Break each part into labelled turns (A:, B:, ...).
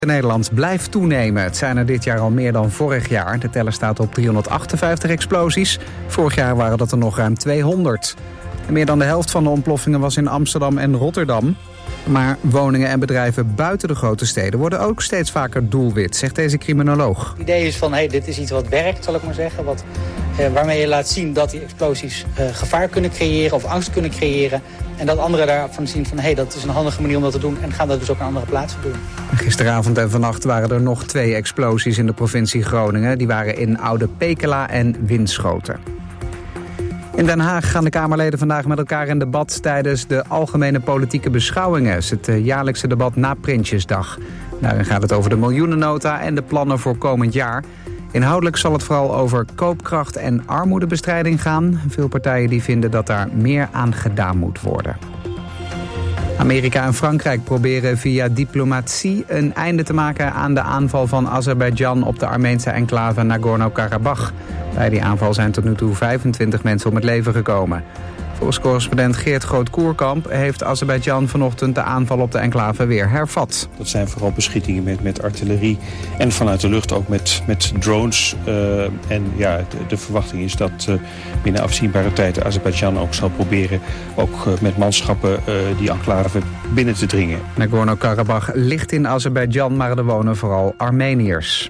A: In Nederland blijft toenemen. Het zijn er dit jaar al meer dan vorig jaar. De teller staat op 358 explosies. Vorig jaar waren dat er nog ruim 200. En meer dan de helft van de ontploffingen was in Amsterdam en Rotterdam. Maar woningen en bedrijven buiten de grote steden worden ook steeds vaker doelwit, zegt deze criminoloog.
B: Het idee is van, dit is iets wat werkt, zal ik maar zeggen. Waarmee je laat zien dat die explosies gevaar kunnen creëren of angst kunnen creëren. En dat anderen daarvan zien van, dat is een handige manier om dat te doen. En gaan dat dus ook aan andere plaatsen doen.
A: Gisteravond en vannacht waren er nog 2 explosies in de provincie Groningen. Die waren in Oude Pekela en Winschoten. In Den Haag gaan de Kamerleden vandaag met elkaar in debat tijdens de algemene politieke beschouwingen. Het is het jaarlijkse debat na Prinsjesdag. Daarin gaat het over de miljoenennota en de plannen voor komend jaar. Inhoudelijk zal het vooral over koopkracht en armoedebestrijding gaan. Veel partijen die vinden dat daar meer aan gedaan moet worden. Amerika en Frankrijk proberen via diplomatie een einde te maken aan de aanval van Azerbeidzjan op de Armeense enclave Nagorno-Karabakh. Bij die aanval zijn tot nu toe 25 mensen om het leven gekomen. Volgens correspondent Geert Groot-Koerkamp heeft Azerbeidzjan vanochtend de aanval op de enclave weer hervat.
C: Dat zijn vooral beschietingen met artillerie en vanuit de lucht ook met drones. De verwachting is dat binnen afzienbare tijd Azerbeidzjan ook zal proberen ook met manschappen die enclave binnen te dringen.
A: Nagorno-Karabakh ligt in Azerbeidzjan, maar er wonen vooral Armeniërs.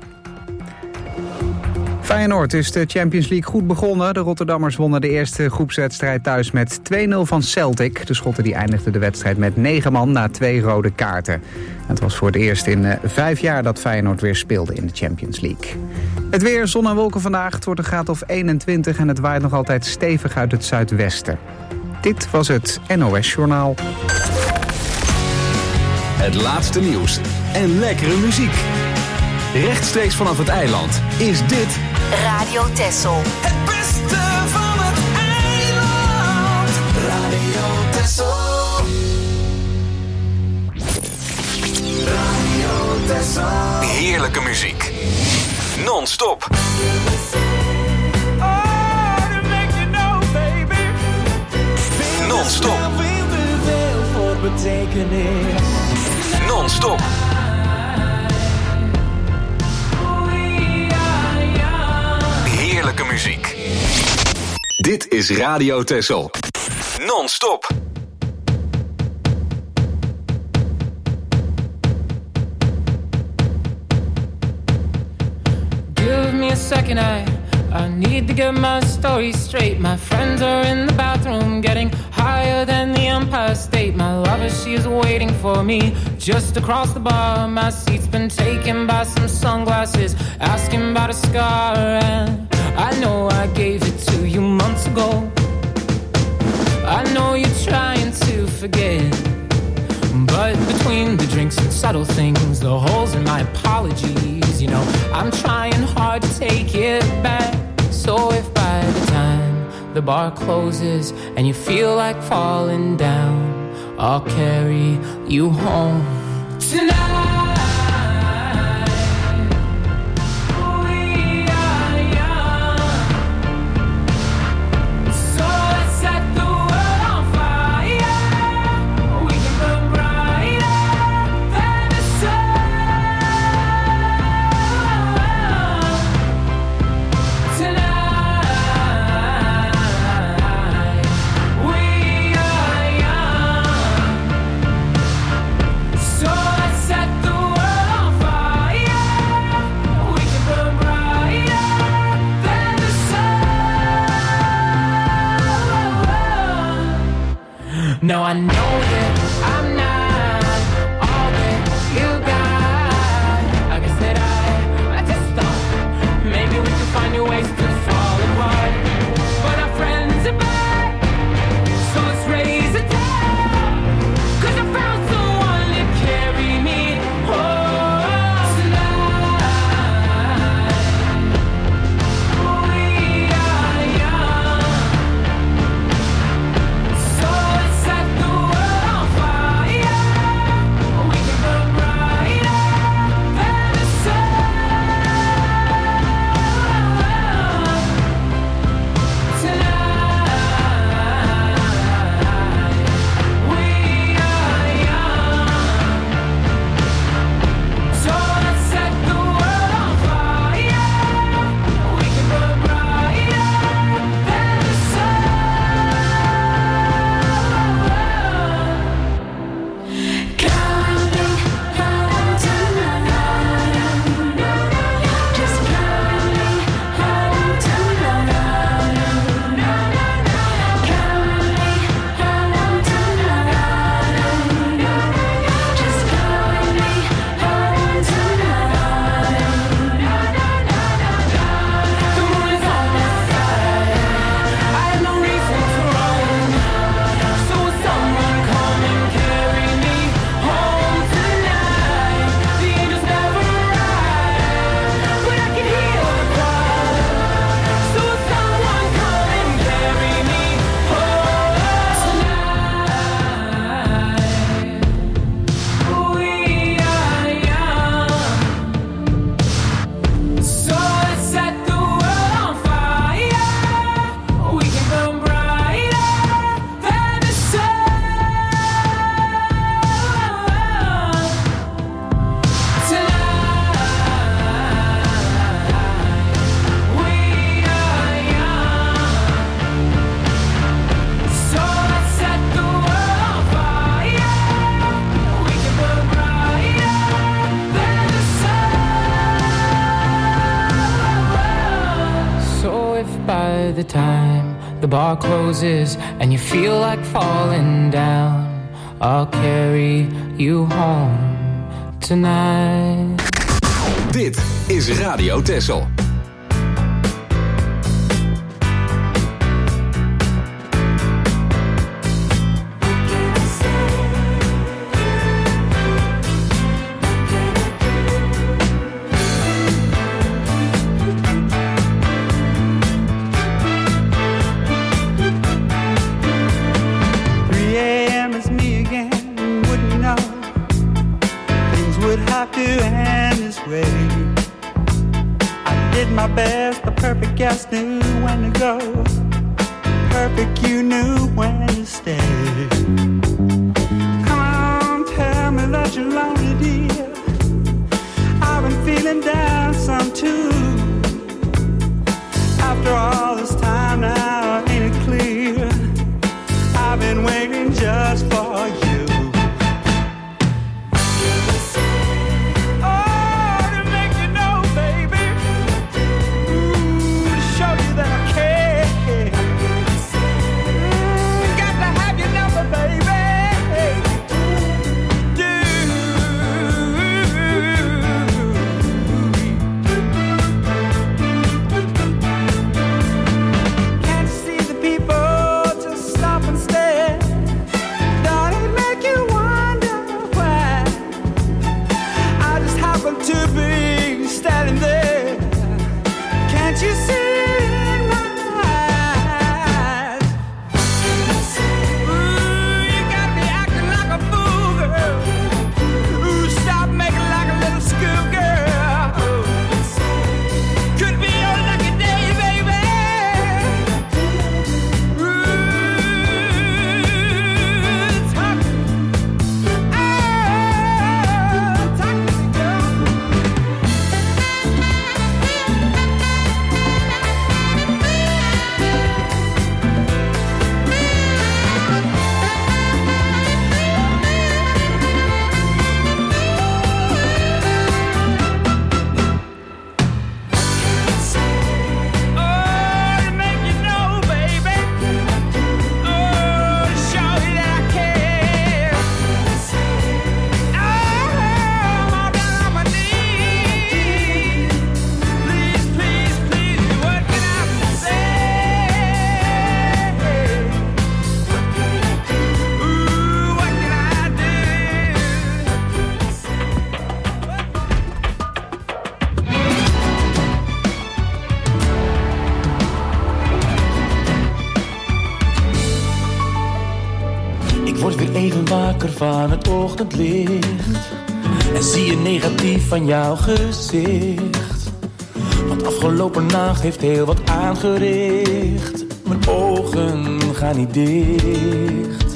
A: Feyenoord is de Champions League goed begonnen. De Rotterdammers wonnen de eerste groepswedstrijd thuis met 2-0 van Celtic. De Schotten die eindigden de wedstrijd met 9 man na 2 rode kaarten. Het was voor het eerst in 5 jaar dat Feyenoord weer speelde in de Champions League. Het weer, zon en wolken vandaag. Het wordt een graad of 21 en het waait nog altijd stevig uit het zuidwesten. Dit was het NOS Journaal.
D: Het laatste nieuws en lekkere muziek. Rechtstreeks vanaf het eiland is dit
E: Radio Texel.
F: Het beste van het eiland. Radio Texel. Radio Texel.
D: heerlijke muziek. Non-stop. Non-stop. Non-stop. Heerlijke muziek. Dit is Radio Texel. Non-stop.
G: Give me a second, I need to get my story straight. My friends are in the bathroom getting higher than the Empire State. My lover, she is waiting for me just across the bar. My seat's been taken by some sunglasses, asking about a scar. And I know I gave it to you months ago. I know you're trying to forget, but between the drinks and subtle things, the holes in my apologies, you know, I'm trying hard to take it back. So if by the time the bar closes and you feel like falling down, I'll carry you home tonight. No, I know that I'm not all that you got. I guess that I just thought maybe we could find new ways to fall apart. But our friends are back, so let's raise a toast. 'Cause I found someone to carry me home tonight. We are young, so let's set the world of the time the bar closes and you feel like falling down, I'll carry you home tonight.
D: Dit is Radio Texel.
E: Just knew when to go. Perfect, you knew when to stay. Come on, tell me that you're lonely, dear. I've been feeling down some too. After all this time now, ain't it clear? I've been waiting just for you.
H: Van het ochtendlicht en zie je negatief van jouw gezicht. Want afgelopen nacht heeft heel wat aangericht. Mijn ogen gaan niet dicht.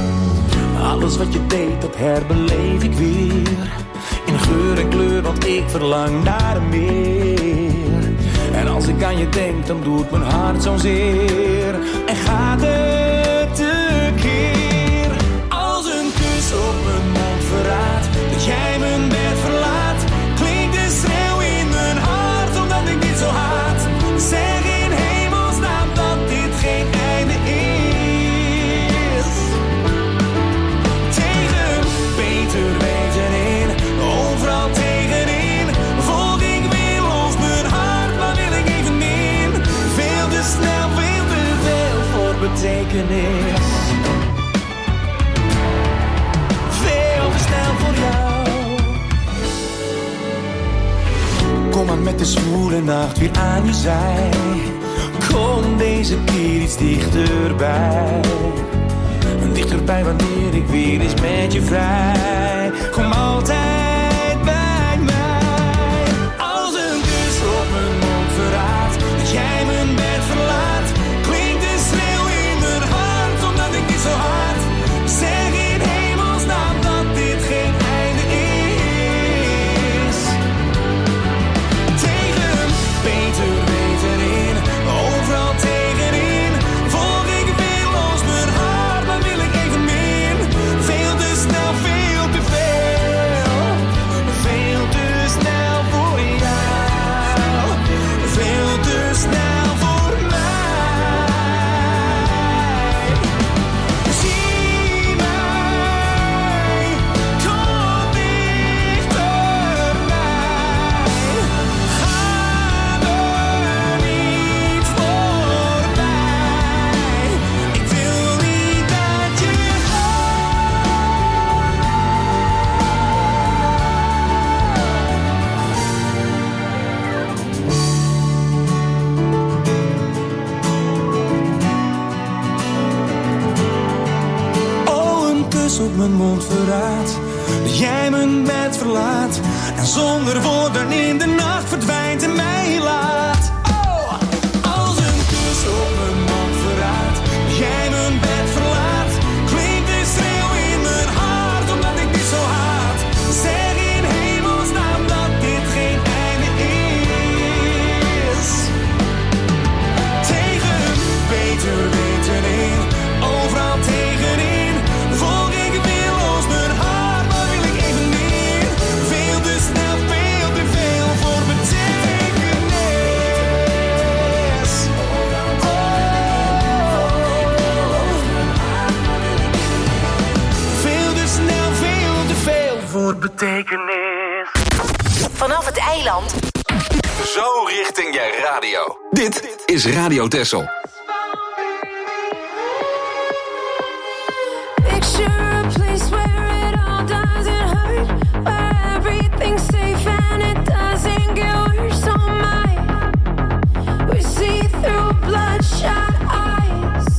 H: Alles wat je deed, dat herbeleef ik weer. In geur en kleur, want ik verlang naar meer. En als ik aan je denk, dan doet mijn hart zo'n zeer. En gaat het tekeer. Op mijn mond verraadt dat jij mijn bed verlaat. Klinkt de schreeuw in mijn hart omdat ik dit zo haat. Zeg in hemelsnaam dat dit geen einde is. Tegen beter weten in, overal tegenin. Volg ik weer los mijn hart, maar wil ik even min. Veel te snel, veel te veel voor betekenis. Kom maar met de zwoele nacht weer aan je zij. Kom deze keer iets dichterbij. Dichterbij wanneer ik weer eens met je vrij. Kom altijd bij mij. Als een kus op mijn mond verraadt dat jij mijn bed verlaat. Klinkt de schreeuw in mijn hart omdat ik dit zo haat. Zeg in hemelsnaam dat dit geen einde is. Tegen beter weten in, overal tegenin. Volg ik weer los mijn hart, maar wil ik even min. Veel te snel, veel te veel. jij mijn bed verlaat en zonder woorden in de nacht verdwijnt en mij laat. Oh, als een kus op mijn mond verraadt, jij mijn bed verlaat, klinkt de schreeuw in mijn hart omdat ik dit zo haat. Zeg in hemelsnaam dat dit geen einde is. Tegen beter weten in, overal tegenin, volg ik willoos mijn hart, maar wil ik even meer. Veel te snel, veel te veel voor betekenis. Veel te snel, veel te veel voor betekenis.
I: Vanaf het eiland.
D: Zo richting je radio. Dit is Radio Texel.
J: Picture a place where it all doesn't hurt, where everything's safe and it doesn't get worse. Oh my, we see through bloodshot eyes.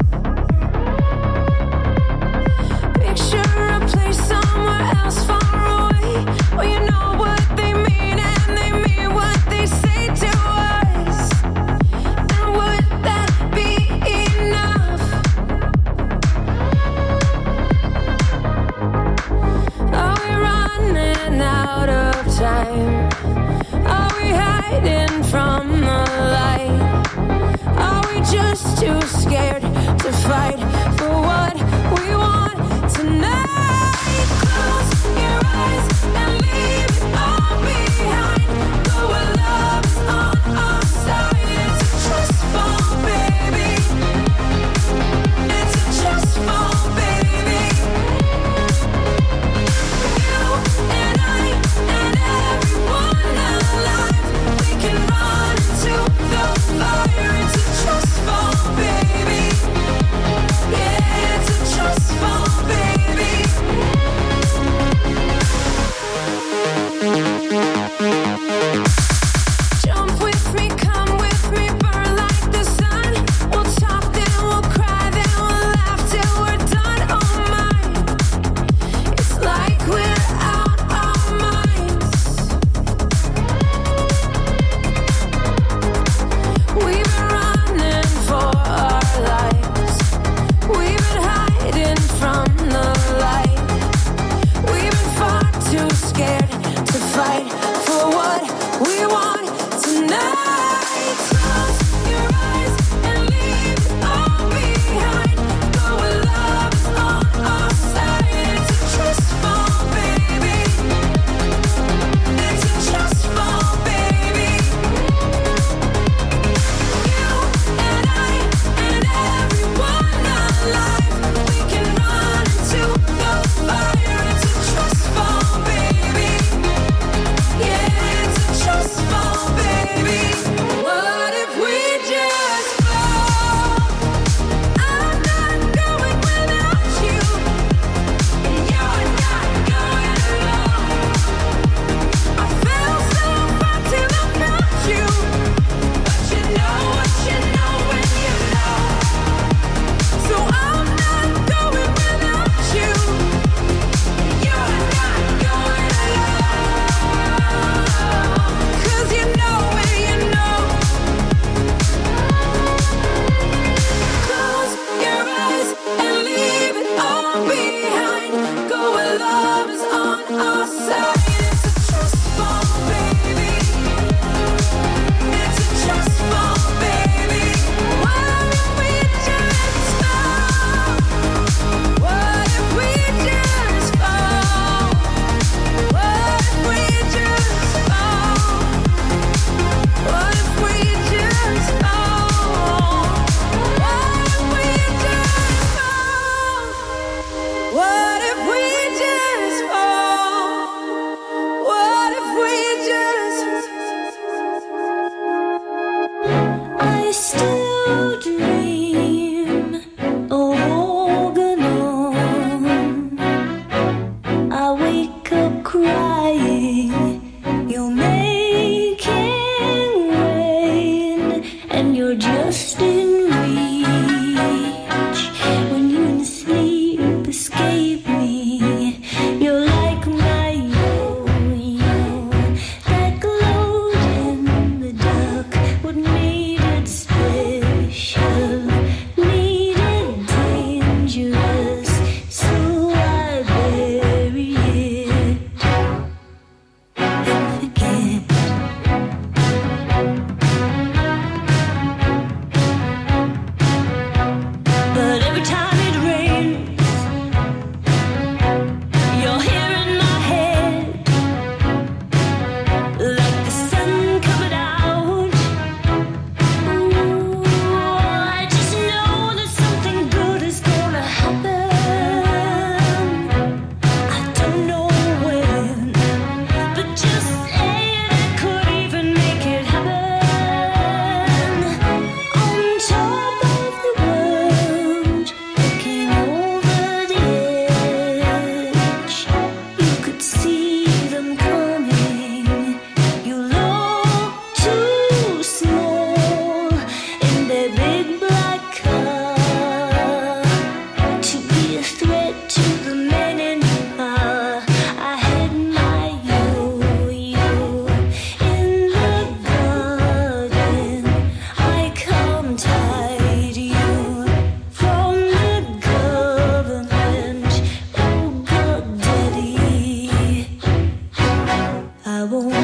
J: Picture a place somewhere else far away, where you know what they mean and they mean what they say to us. And would that be enough? Are we running out of time? Are we hiding from the light? Are we just too scared to fight for what we want tonight? Close your eyes and leave it all behind. Go where love is on our side. It's a trust fall, baby. It's a trust fall, baby. You and I and everyone alive, we can run into the fire. It's a trust fall, baby. Yeah, it's a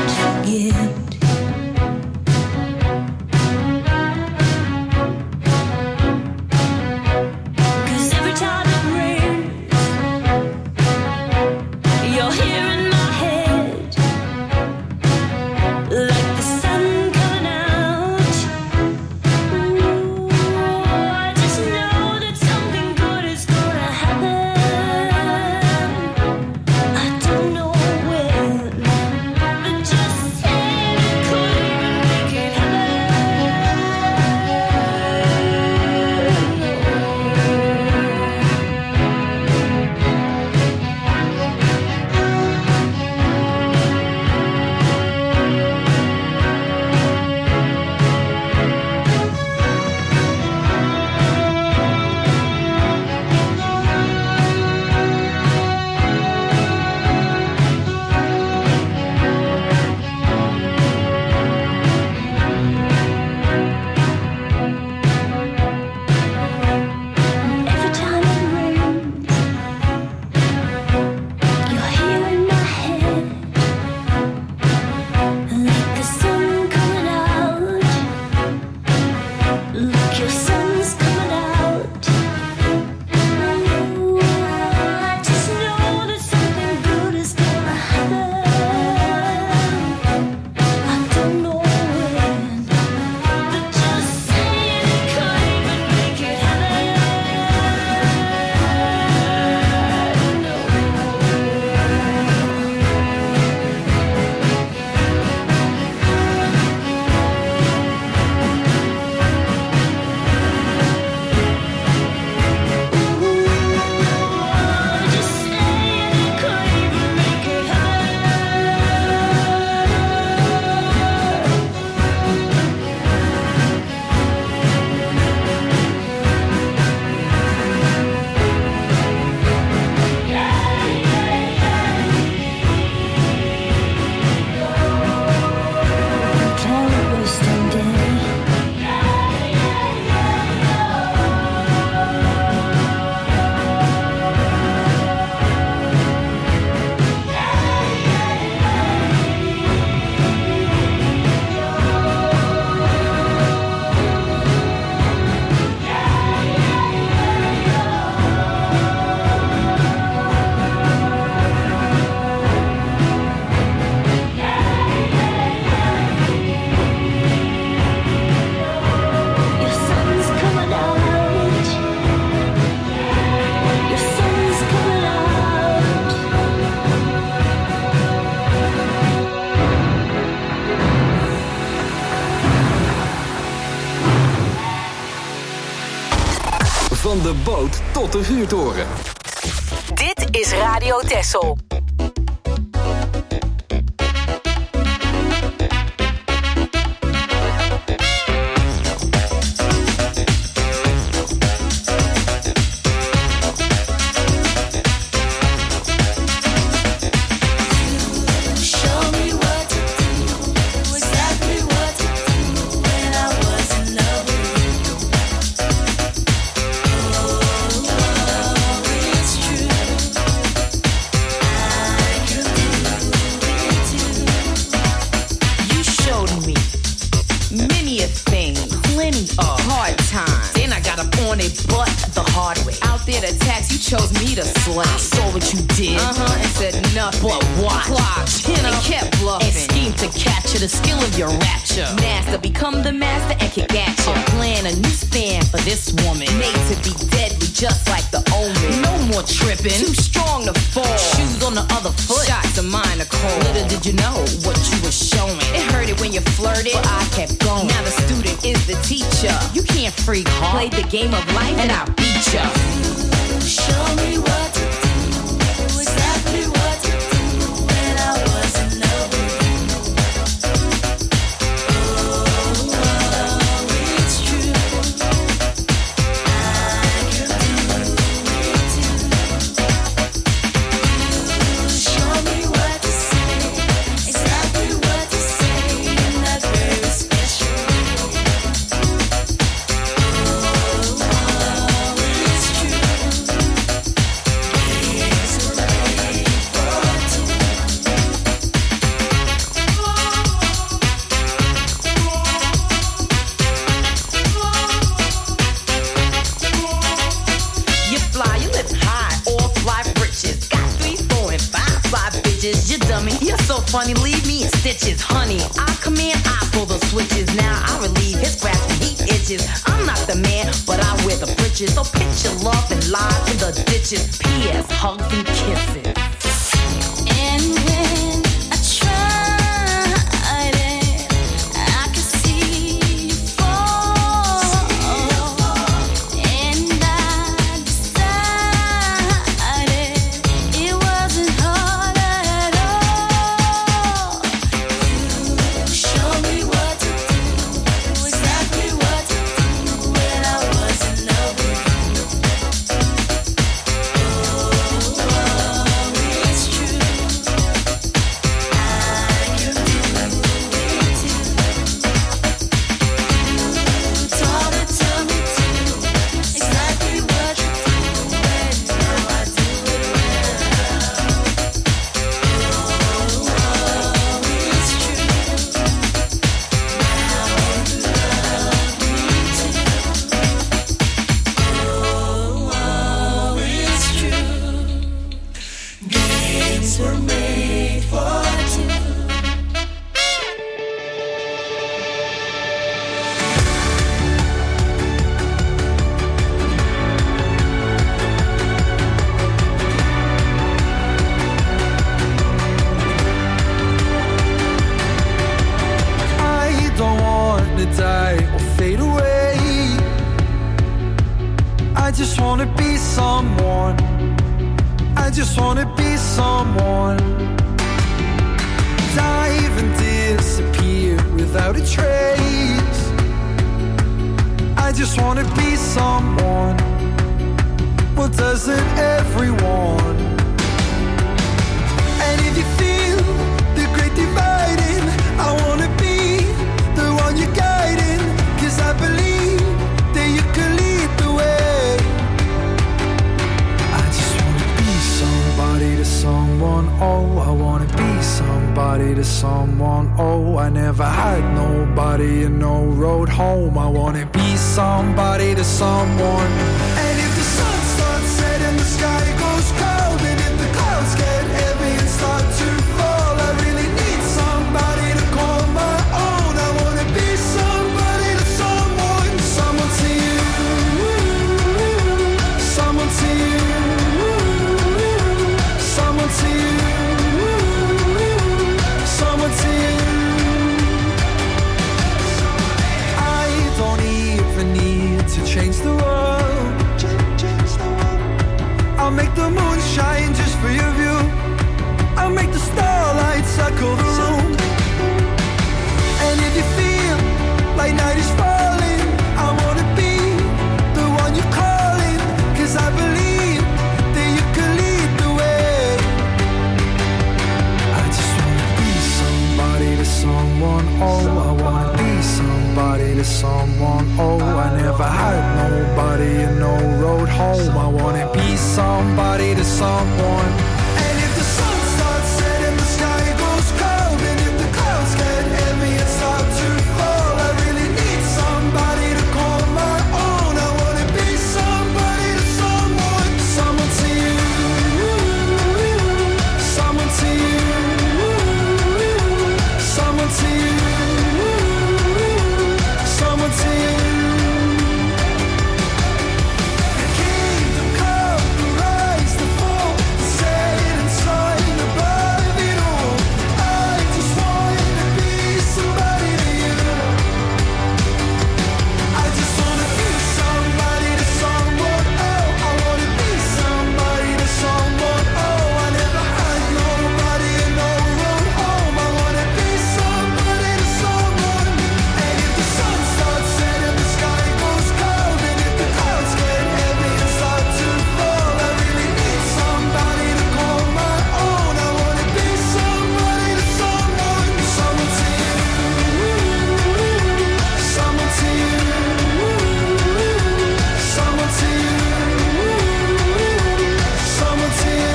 D: Van de boot tot de vuurtoren.
I: Dit is Radio Texel.
K: Chose me to slay. I saw what you did, and said nothing but what? Clocked, and kept bluffing, and schemed to capture the skill of your rapture. Master, become the master and kick at you. Plan a new stand for this woman, made to be deadly, just like the omen. No more tripping, too strong to fall. Shoes on the other foot, shots of mine are cold. Little did you know what you were showing. It hurt it when you flirted, but I kept going. Now the student is the teacher. You can't freak hard. Play the game of life, and I'll beat ya. Show me what to do, exactly what to do when I was in love with you. Oh, it's true. I can do it too. You show me what to say, exactly what to say in that very special way. Oh, it's true. switches. Now I relieve his craft when he itches. I'm not the man, but I wear the britches. So pitch your love and lie in the ditches. P.S. Hugs and kisses.
J: And when I tried it, I could see you fall. And I decided it wasn't hard at all. You show me what to do, exactly what to do when I was in love with you. Oh, it's true. I can do it too. You taught it to me too, exactly what you do, and now I do it well. Oh, it's true. Now you love me too. Oh, it's true. Games were made for two.
H: I don't want to die or fade away. I just want to be someone. I just want to be someone. Dive and disappear without a trace. I just want to be someone. Well, doesn't everyone? And if you feel the great dividing, I wanna be the one you're guiding. 'Cause I believe that you can lead the way. I just wanna be somebody to someone. Oh, I wanna be somebody to someone. Oh, I never had nobody and no road home. I wanna be somebody to someone. And if the sun starts setting, the sky goes cold, and if the clouds get heavy and start to fall, I really need somebody to call my own. I wanna be somebody to someone. Someone to you, someone to you, someone to you, someone to you. I don't even need to change the world. I'll make the moon shine just for your view. I'll make the starlight circle the room. And if you feel like night is falling, I wanna be the one you're calling. 'Cause I believe that you can lead the way. I just wanna be somebody to someone. Oh, I wanna be somebody to someone. Oh, I never had nobody and no road home. I wanna be somebody to someone. And if the sun starts setting, the sky goes cold, and if the clouds get heavy and start to fall, I really need somebody to call my own. I wanna be somebody to someone. Someone to you, someone to you, someone to you, someone to you. Kingdom come, the rise, the fall, the set and sign above it all. I just wanna be somebody to you. I just wanna be somebody to someone. Oh, I wanna be somebody to someone. Oh, I never had nobody and no road home. I wanna be somebody to someone. And if the sun starts setting, the sky goes cold, and if the clouds get heavy and start to fall, I really need somebody to call my own. I wanna be somebody to someone. Someone to you, someone to you, someone to you, someone to you,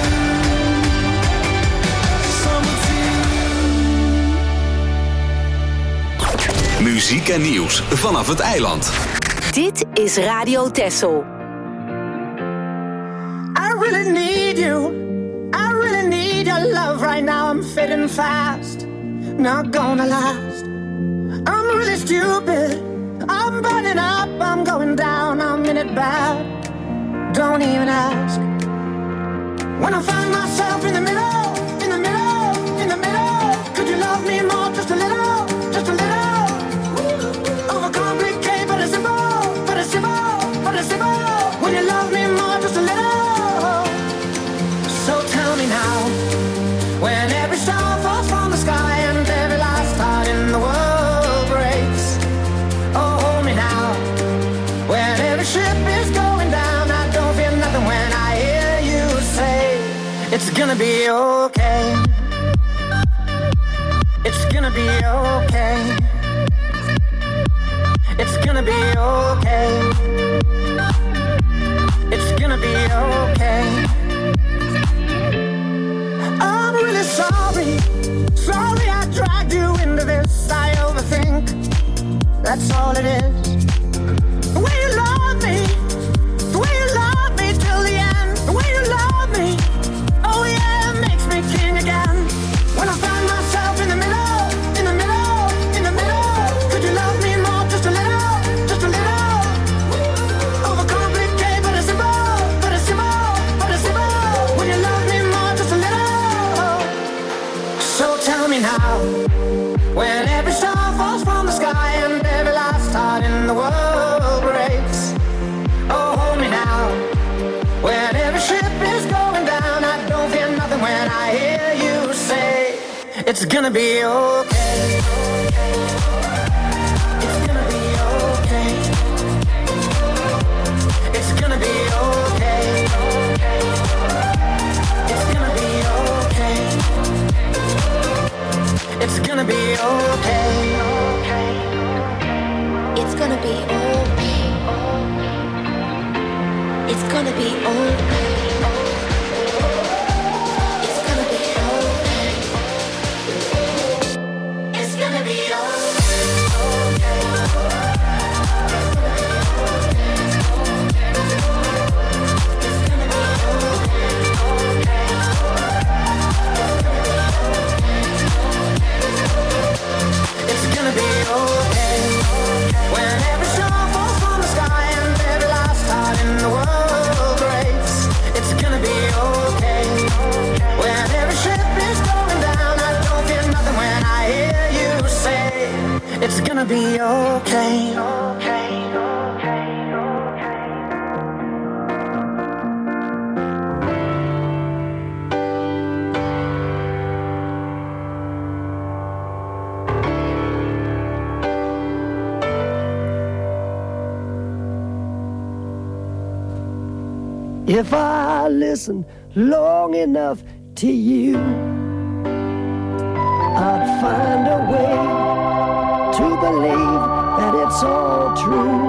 H: someone to you.
D: Muziek en nieuws vanaf het eiland.
I: Dit is Radio Texel.
L: I really need you. I really need your love right now. I'm fading fast, not gonna last. I'm really stupid. I'm burning up, I'm going down, I'm in it bad. Don't even ask. When I find myself in the middle, in the middle, in the middle, could you love me more, just a little, just a little? Overcomplicate, but it's simple, but it's simple, but it's simple. When you love me more, just a little. So tell me now, when every star falls from the sky and every last heart in the world breaks. Oh, hold me now, when every ship is going down, I don't feel nothing when I hear you say, it's gonna be okay. It's gonna be okay. It's gonna be okay. It's gonna be okay. I'm really sorry. Sorry I dragged you into this. I overthink. That's all it is. The way you love me. The way you love me till the end. The way you love me. Oh yeah, it makes me king again. When I find myself in the middle, in the middle, in the middle, could you love me more, just a little, just a little? Overcomplicate, but it's simple, but it's simple, but it's simple. When you love me more, just a little. So tell me now, when every star falls from the sky and every last heart in the world breaks. Oh, hold me now, when every ship is going down, I don't feel nothing when I hear you say, it's gonna be okay. It's gonna be okay. It's gonna be okay. It's gonna be okay. It's gonna be okay.
M: It's gonna be okay. It's gonna be okay. It's gonna be okay. It's gonna be
L: It's gonna be okay. When every star falls from the sky and every last heart in the world breaks. It's gonna be okay. When every ship is going down, I don't feel nothing when I hear you say, it's gonna be okay.
N: If I listen long enough to you, I'd find a way to believe that it's all true.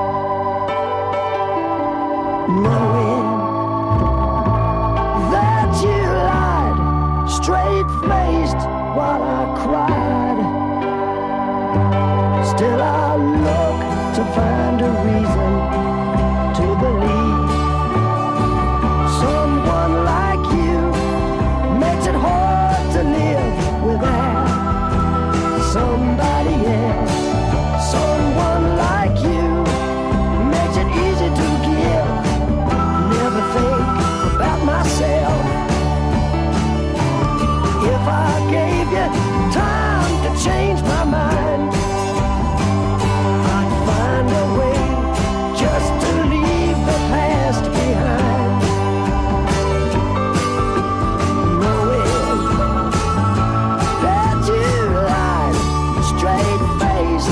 N: Knowing that you lied straight-faced while I cried, still I look to find a reason to believe. Someone like you makes it hard to live without somebody else. Someone like you makes it easy to give. Never think about myself. If I gave you time to change my mind, I'd find a way just to leave the past behind. Knowing that you lied straight-faced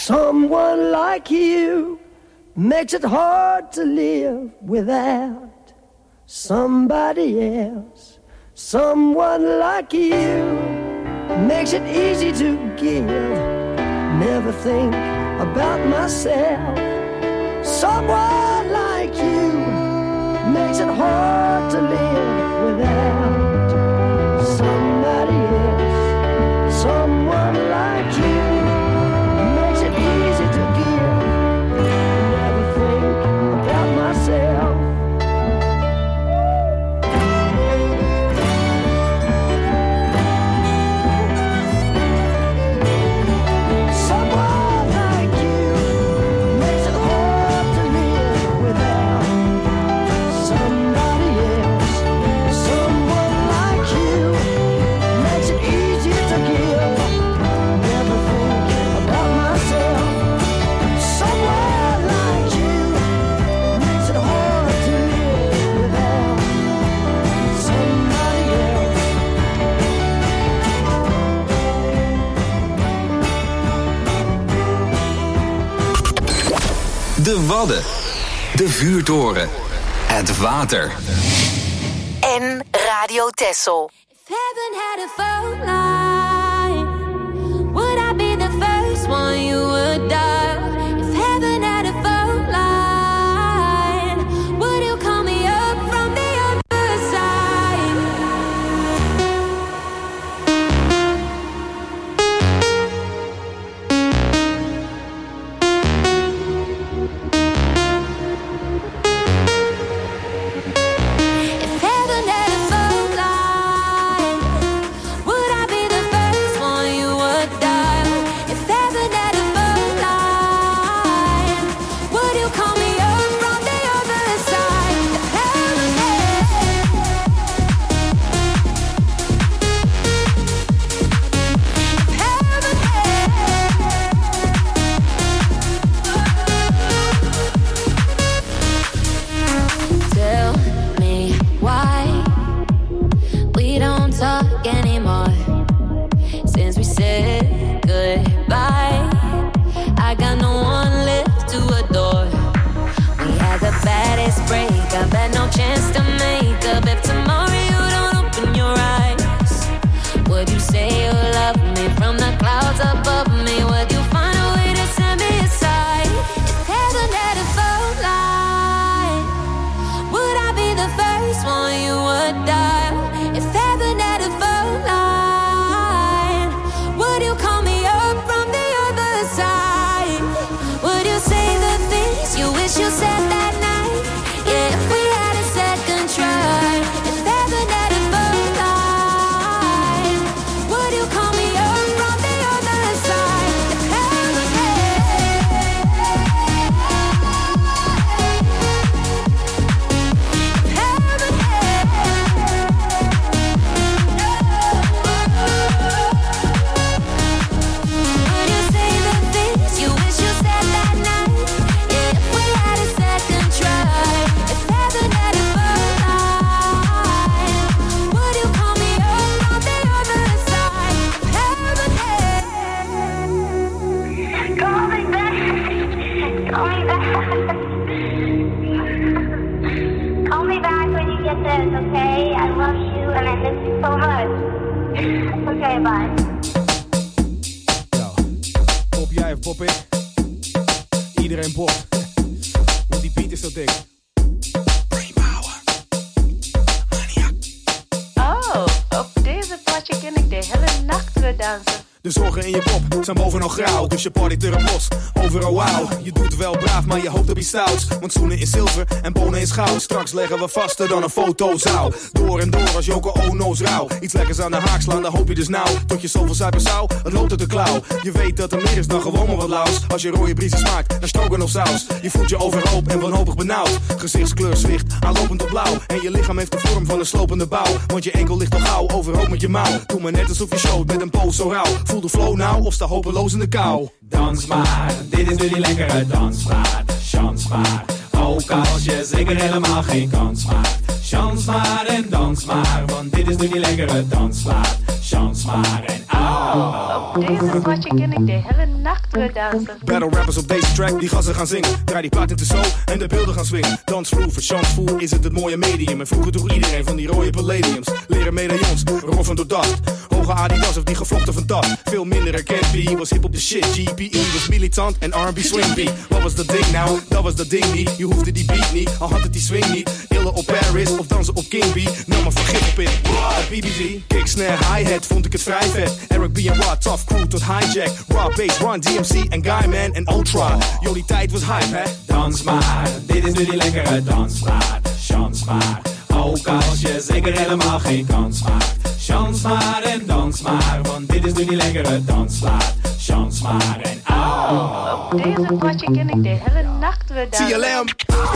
N: Someone like you makes it hard to live without somebody else. Someone like you makes it easy to give. Never think about myself. Someone like you makes it hard to live without somebody else. Someone like you makes it easy to give. Never think about myself. Someone like you makes it hard to live without somebody else. Someone like you makes it easy to give. Never think about myself. Someone like you makes it hard to live without somebody else.
D: De Wadden. De Vuurtoren. Het water.
I: En Radio Texel.
J: If heaven had a phone line, would I be the first one you would dial? If heaven had a phone line, would you call me up from the other side? If heaven had a phone line, would I be the first one you would dial? If heaven had a phone line, would you call me up from the other side? If heaven Tell me why we don't talk anymore. Since we said goodbye, I got no one left to adore. We had the baddest breakup, had no chance to make up. If tomorrow you don't open your eyes, would you say you love me from the clouds above me? Would you find a way to set me aside? If heaven had a phone line, would I be the first one you would dial? If heaven had a phone line, would you call me up from the other side? Would you say the things you wish you said that night? Yeah, if we had a second try. If heaven had a phone line, would you call me up from the other side? If heaven would you say the things you wish you said that night? Yeah, if we had a second try. If heaven had a phone line, would you call me up from the other side? If heaven call me back, call me back, call me back when you get this, okay? I love you and I miss you so much. Okay, bye.
O: Pop jij of pop ik? Iedereen popt. Want die beat is zo dik.
P: Oh, op deze plaatje ken ik de hele nacht weer dansen.
O: De zorgen in je pop zijn bovenal grauw, dus je partyt er op los. Overal wauw, je doet wel braaf, maar je hoopt op iets stouts. Want schoenen is zilver en bonen is goud. Straks leggen we vaster dan een fotozaal. Door en door als Joko Ono's rauw. Iets lekkers aan de haak slaan, dan hoop je dus nauw. Tot je zoveel zuipen zou, het loopt uit de klauw. Je weet dat er meer is dan gewoon maar wat laus. Als je rode briezen smaakt, dan stroken of saus. Je voelt je overhoop en wanhopig benauwd. Gezichtskleur zwicht, aanlopend op blauw. En je lichaam heeft de vorm van een slopende bouw. Want je enkel ligt al gauw, overhoop met je mouw. Doe maar net alsof je showt met een poos zo rauw. Voel de flow nou of sta hopeloos in de kou.
Q: Dans maar, dit is nu die lekkere dansmaat. Chans maar, ook als je zeker helemaal geen kans maakt. Chans maar en dans maar, want dit is nu die lekkere dansmaat. Chans maar en au.
P: Op deze plaatje ken ik de hele nacht we dansen.
O: Battle rappers op deze track, die gassen gaan zingen. Draai die plaat in de zo en de beelden gaan swingen. Dansvloer, verchansvoer is het mooie medium. En vroeger droeg iedereen van die rode palladiums. Leren medaillons, roffen door dacht. Hoge Adidas of die gevlochten van dat. Veel minder herkend, B was hip op de shit. GPE was militant en R&B swing beat. Wat was dat ding nou? Dat was dat ding niet. Je hoefde die beat niet, al had het die swing niet. Illen op Paris of dansen op King B. Nam maar vergif op in. BBG, kick, snare, hi-hat vond ik het vrij vet. Eric B en Rod, tough crew tot hijack. Raw bass, Run, DMC en Guyman en Ultra. Yo, die tijd was hype, hè?
Q: Dans maar, dit is nu die lekkere dansplaat. Chans maar, ook als je zeker helemaal geen kans maakt. Chans maar en dans maar, want dit is nu die lekkere dansplaat. Chans maar en au.
P: Op deze potje ken ik de hele nacht weer dansen.
O: TLM.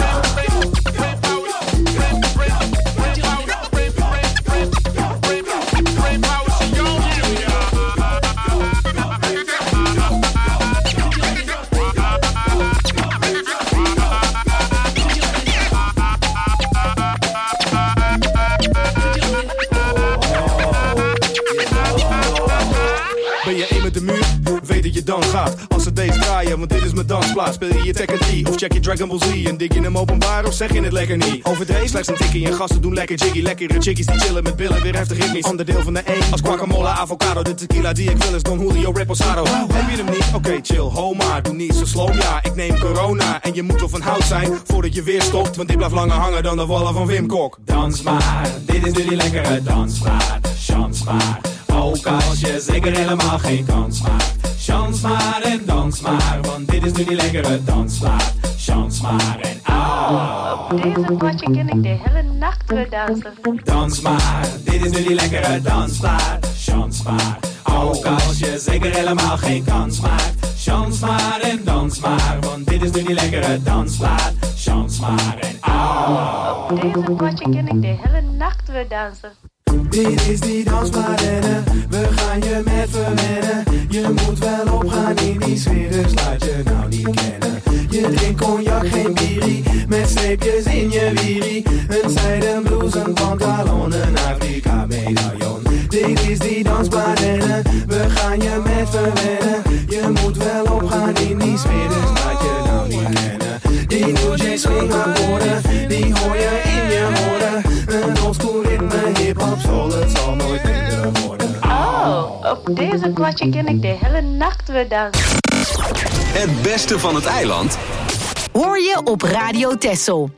O: Ben je één met de muur? Weet dat je dan gaat. Als ze deze draaien, want dit is mijn dansplaats. Speel je Tekken 3 of check je Dragon Ball Z? En dik je hem openbaar of zeg je het lekker niet? Overdreven, slechts een tikkie en gasten doen lekker jiggy. Lekkere chickies die chillen met billen, weer heftig ritmisch. Ander deel van de E als guacamole, avocado. De tequila die ik wil is Don Julio Reposado. Heb je hem niet? Oké, chill, ho maar. Doe niet zo slow, ja. Ik neem corona en je moet wel van hout zijn voordat je weer stopt. Want dit blijft langer hangen dan de wallen van Wim Kok.
Q: Dans maar, dit is nu die lekkere dansplaat. Chans maar, ook als je zeker helemaal geen kans maakt. Chans maar en dans maar, want dit is nu die lekkere dansplaat. Chans maar en au.
P: Op deze potje ken ik de hele nacht weer dansen.
Q: Dans maar, dit is nu die lekkere dansplaat. Chans maar, ook als je zeker helemaal geen kans maakt. Chans maar en dans maar, want dit is nu die lekkere dansplaat. Chans maar en au.
P: Op deze potje ken ik de hele nacht weer dansen.
H: Dit is die dansplaat, we gaan je met verwennen. Je moet wel opgaan in die sfeer, dus laat je nou niet kennen. Je drinkt cognac, geen bierie, met streepjes in je wierie. Een zijden blouse, een pantalon, een Afrika medaillon. Dit is die dansplaat, we gaan je met verwennen. Je moet wel opgaan in die sfeer, dus laat je nou niet kennen. Die New J swing akkoorden, die hoor je in je woorden. Een oldschool ritme, hip-hop, soul, het zal nooit minder worden.
P: Oh, op deze potje ken ik de hele nacht weer dansen.
D: Het beste van het eiland
I: hoor je op Radio Texel.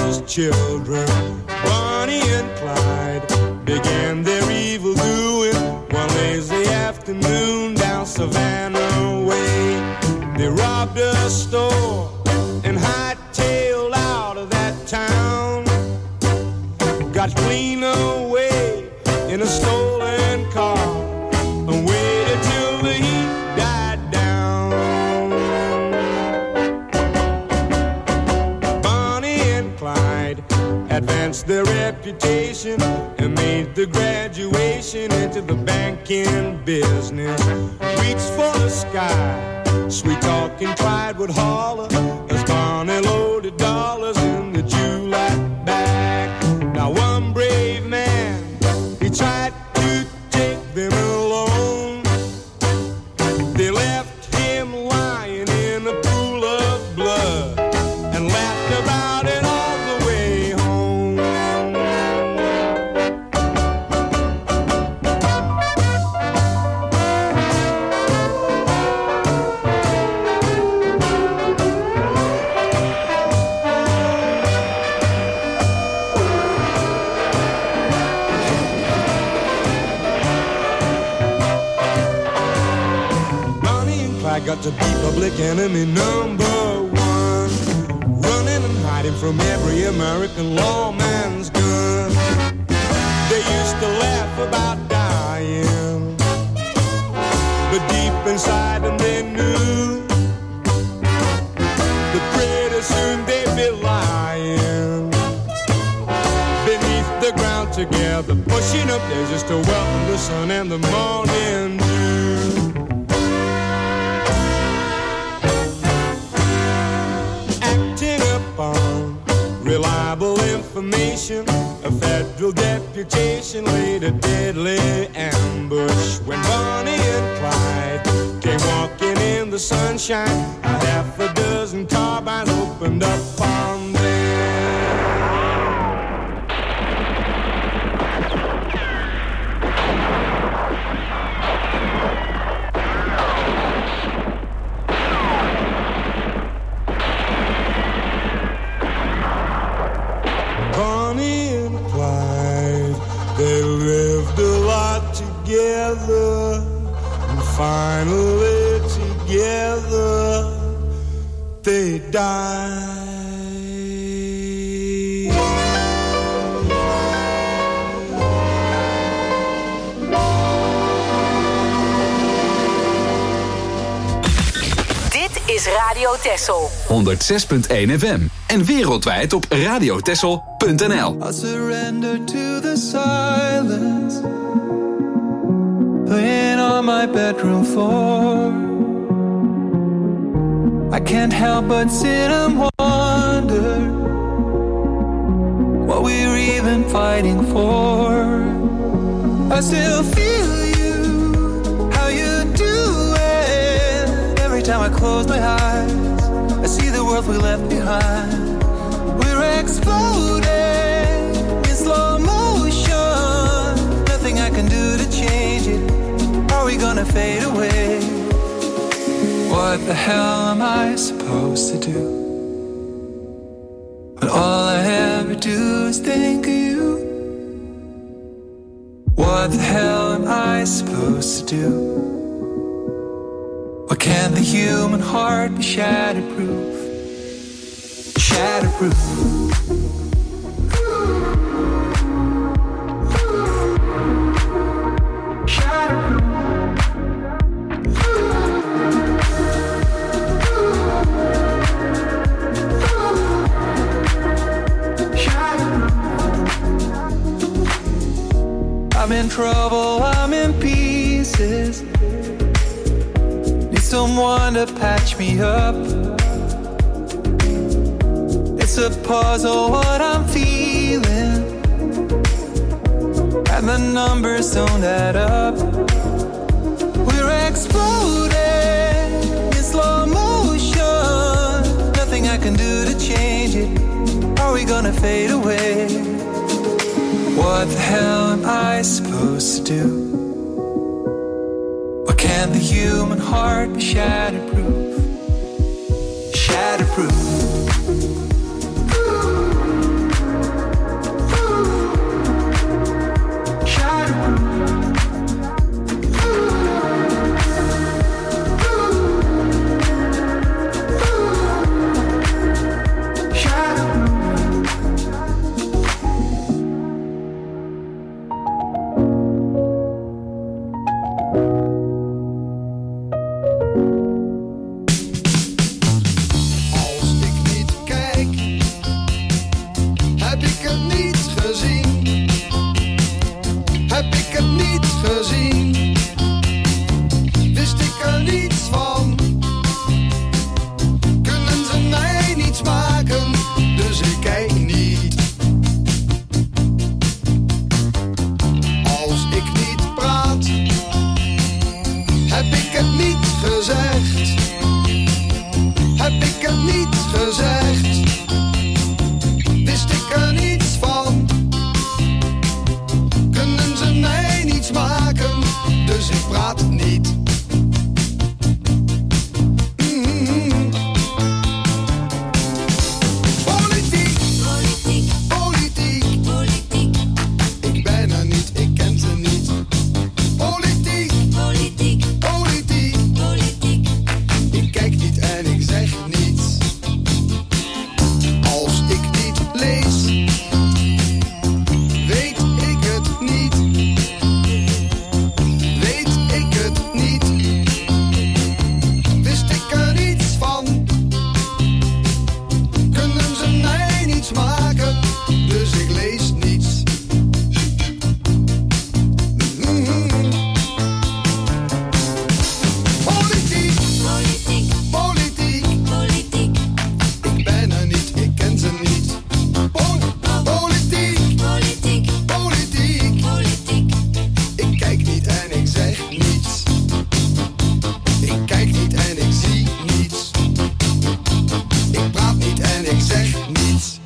R: farmer's children, Bonnie and Clyde, began their evil doing one lazy afternoon down Savannah Way. They robbed a store and hightailed out of that town. Got clean away in a stolen car and waited till the heat died down. Bonnie and Clyde advanced their reputation and made the graduation into the banking business. Reached for the sky, sweet talking Clyde would holler as Bonnie loaded dollars in the July bag. Now one brave man, he tried to take them alone. They left him lying in a pool of blood and laughed about it all the way home. Got to be public enemy number one, running and hiding from every American lawman's gun. They used to laugh about dying, but deep inside them they knew that pretty soon they'd be lying beneath the ground together, pushing up there just to welcome the sun and the morning dew. Reliable information, a federal deputation laid a deadly ambush. When Bonnie and Clyde came walking in the sunshine, a half a dozen carbines opened up on them. Together, and finally together they died.
I: Dit is Radio Texel.
D: 106.1 FM en wereldwijd op radiotexel.nl.
F: I surrender to the silence, laying on my bedroom floor. I can't help but sit and wonder what we're even fighting for. I still feel you, how you do it. Every time I close my eyes, I see the world we left behind. We're exploding in slow motion. Nothing I can do to change it. Are we gonna fade away? What the hell am I supposed to do when all I ever do is think of you? What the hell am I supposed to do? Why can't the human heart be shatterproof? Shatterproof. I'm in trouble, I'm in pieces. Need someone to patch me up. It's a puzzle what I'm feeling, and the numbers don't add up. We're exploding in slow motion. Nothing I can do to change it. Are we gonna fade away? What the hell am I supposed to do? Why can't the human heart be shatterproof? Shatterproof.
S: het niet gezien? Heb ik het niet gezien? Wist ik er niets van? Kunnen ze mij niets maken? Dus ik kijk niet. Als ik niet praat, heb ik het niet gezegd. Heb ik het niet gezegd? Wist ik er niets van? Kunnen ze mij niets maken? Dus ik praat niet. Politiek, politiek, politiek, politiek. Ik ben er niet, ik ken ze niet. Politiek, politiek, politiek, politiek. Ik kijk niet en ik zeg niets. Als ik niet lees, weet ik het niet. Weet ik het niet. Wist ik er niets van? Kunnen ze mij niets maken? Dus ik lees niets. Politiek, politiek, politiek, politiek. Ik ben er niet, ik ken ze niet. Politiek, politiek, politiek, politiek. Ik kijk niet en ik zeg niets. Ik kijk niet en ik zie niets. Ik praat niet en ik zeg niets.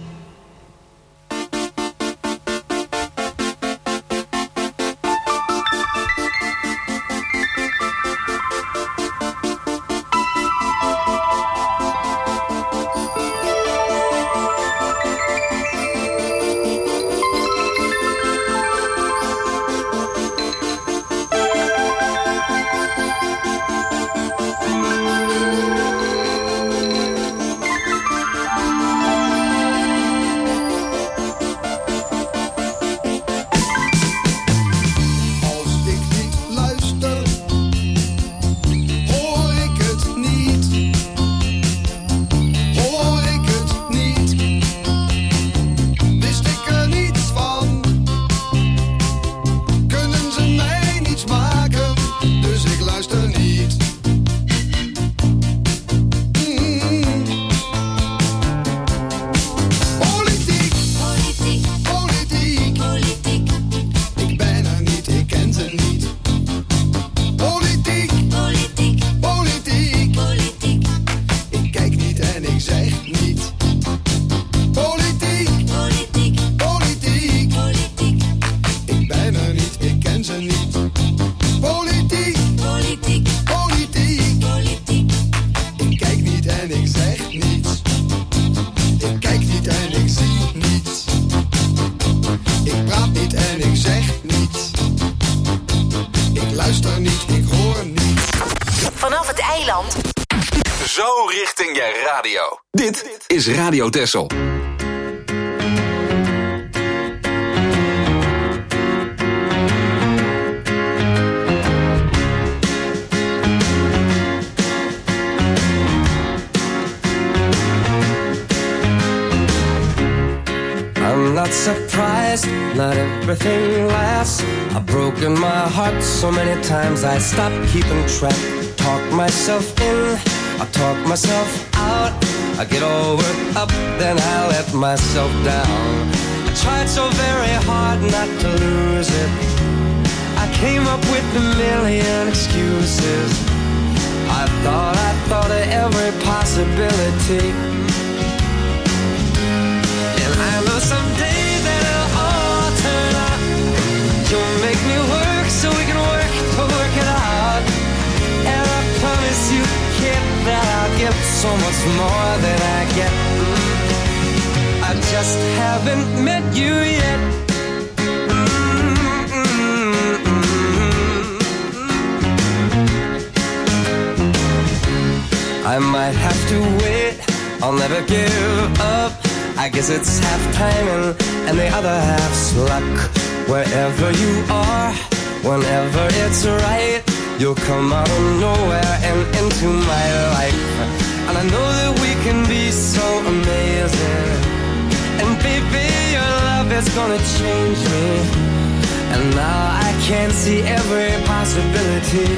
S: Als ik niet luister, hoor ik het niet. Hoor ik het niet. Wist ik er niets van? Kunnen ze mij niets maken? Dus ik luister niet. Politiek, politiek, politiek, politiek. Ik ben er niet, ik ken ze niet. Politiek, politiek, politiek, politiek. Ik kijk niet en ik zeg niet. Politiek, politiek, politiek, politiek. Ik ben er niet, ik ken ze niet. Politiek, politiek, politiek, politiek. Ik kijk niet en ik zeg niets. Ik kijk niet en ik zie niets. Ik praat niet en ik zeg niets. Ik luister niet, ik hoor niets.
I: Vanaf het eiland.
D: Zo richting je radio. Dit is Radio Texel.
T: I'm not surprised, not everything lasts. I've broken my heart so many times I stopped keeping track. Talk myself in, I talk myself out. I get all worked up, then I let myself down. I tried so very hard not to lose it. I came up with a million excuses. I thought of every possibility. And I know someday that it'll all turn out. You'll make me work so we can work to work it out. And I promise you, kid, that I'll give so much more than I get. I just haven't met you yet. I might have to wait, I'll never give up. I guess it's half timing and the other half's luck. Wherever you are, whenever it's right, you'll come out of nowhere and into my life. And I know that we can be so amazing. And baby, your love is gonna change me. And now I can see every possibility.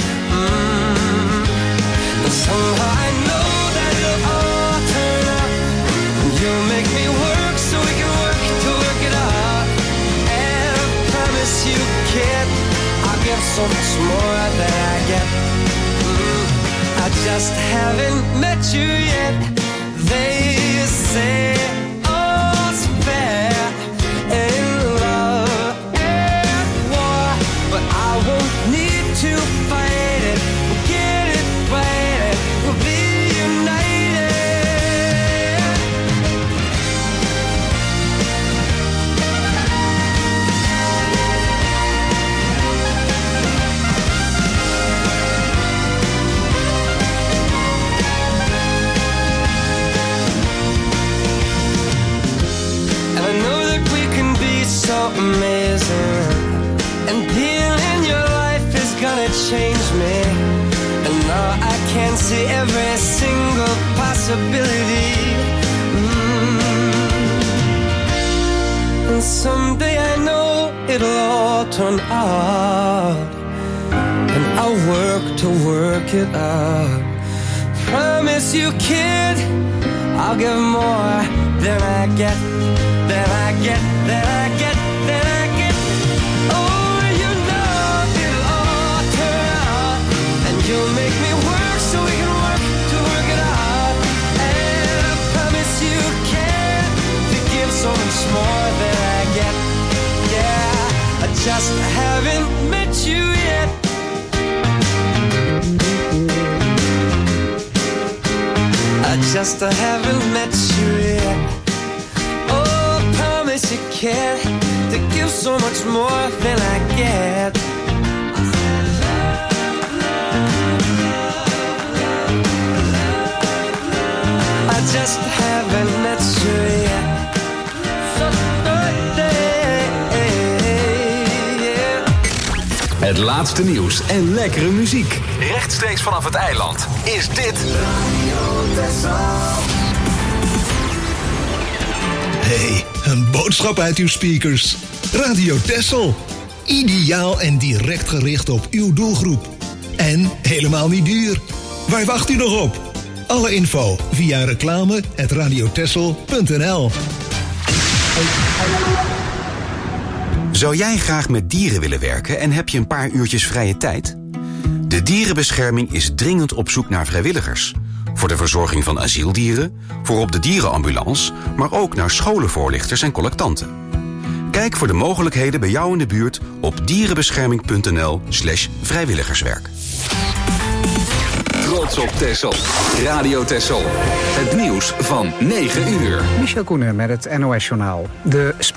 T: And somehow I know that it'll all turn out. You'll make me work so we can work to work it out. And I promise you, kid, I'll give so much more than I get. I just haven't met you yet. They say all's fair in love and war, but I won't need to fight it. We'll get it right, we'll be united. And I know that we can be so amazing, and being in your life is gonna change me. And now I can see every single possibility. And someday I know it'll all turn out, and I'll work to work it out. Promise you, kid, I'll give more than I get, than I get, than I get, than I get. Oh, you know it'll all turn out, and you'll make me work so we can work to work it out. And I promise you, kid, to give so much more than I get. Yeah, I just haven't met you yet. I just haven't met you yet. Oh, I promise you, kid, to give so much more than I get. I just haven't met you yet.
D: Het laatste nieuws en lekkere muziek. Rechtstreeks vanaf het eiland is dit...
U: Hey, een boodschap uit uw speakers. Radio Texel. Ideaal en direct gericht op uw doelgroep. En helemaal niet duur. Waar wacht u nog op? Alle info via reclame@radiotexel.nl.
V: Zou jij graag met dieren willen werken en heb je een paar uurtjes vrije tijd? De Dierenbescherming is dringend op zoek naar vrijwilligers. Voor de verzorging van asieldieren, voor op de dierenambulance, maar ook naar scholenvoorlichters en collectanten. Kijk voor de mogelijkheden bij jou in de buurt op dierenbescherming.nl/vrijwilligerswerk.
D: Trots op Texel. Radio Texel. Het nieuws van 9 uur.
A: Michel Koenen met het NOS-journaal. De